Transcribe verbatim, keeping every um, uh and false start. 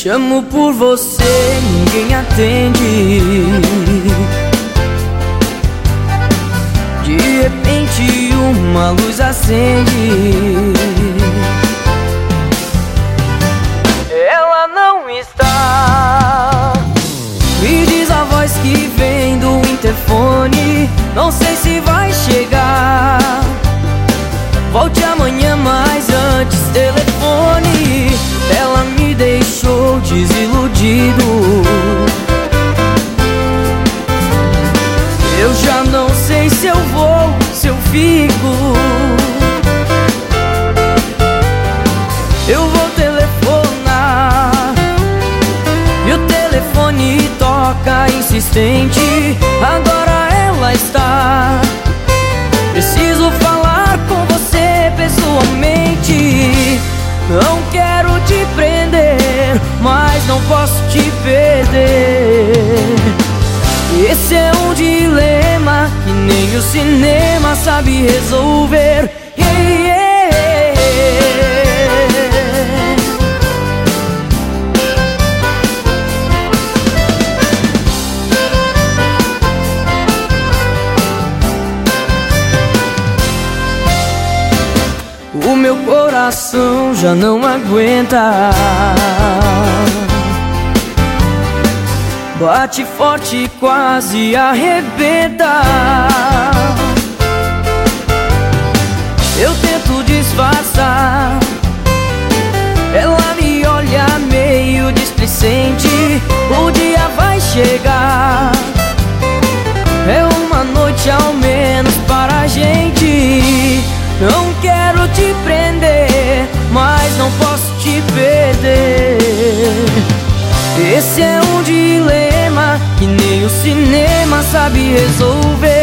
Chamo por você, ninguém atende. De repente uma luz acende. Ela não está. Me diz a voz que vem do interfone. Não sei se vai chegar. Volte amanhã, mas antes telefone. Ela me deixou desiludido. Eu já não sei se eu vou, se eu fico. Eu vou telefonar e o telefone toca insistente. Agora ela está. Preciso falar com você pessoalmente. Não quero te prender, mas não posso te perder. Esse é um dilema que nem o cinema sabe resolver. Yeah, yeah. O meu coração já não aguenta. Bate forte, quase arrebenta. Eu tento disfarçar. Ela me olha meio displicente. O dia vai chegar. É uma noite ao menos para a gente. Não quero te prender, mas não posso te perder. Esse é um dilema que nem o cinema sabe resolver.